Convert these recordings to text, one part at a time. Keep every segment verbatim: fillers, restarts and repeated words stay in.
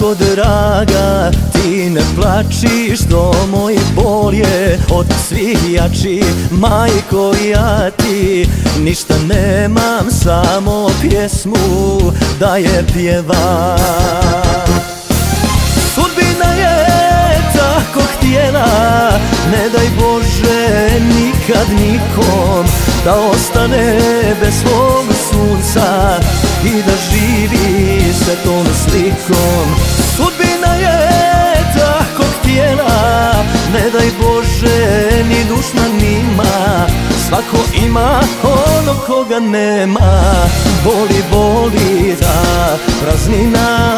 Majko draga, ti ne plači što moj bol je od svih jači. Majko, ja ti ništa nemam, samo pjesmu da je pjevam. Sudbina je tako htjela, ne daj Bože nikad nikom da ostane bez svog sunca i da živi se tom slikom. Sudbina je tako htjela, ne daj Bože ni dušmanima. Svako ima ono koga nema, boli, boli ta praznina.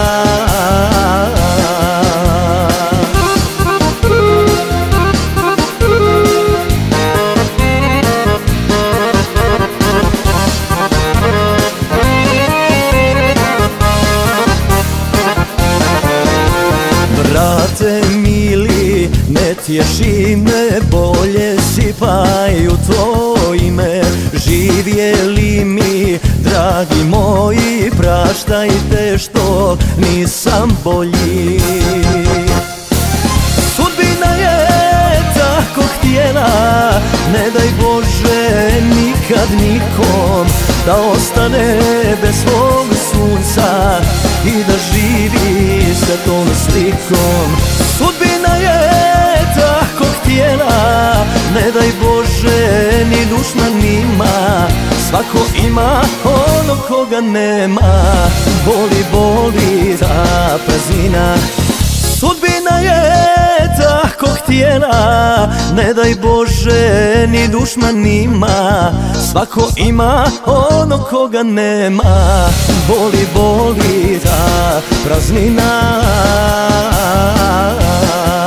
Brate mili, ne tješi me, bolje sipaj u to ime. Živjeli mi, dragi moji, praštajte što nisam bolji. Sudbina je tako htjela, ne daj Bože nikad nikom da ostane bez svog sunca i da živi se tom slikom. Sudbina je tako htjela, ne daj Bože ni dušmanima. Svako ima ono koga nema, boli, boli ta praznina. Sudbina je tako htjela, ne daj Bože ni dušmanima. Svako ima ono koga nema, boli, boli ta praznina.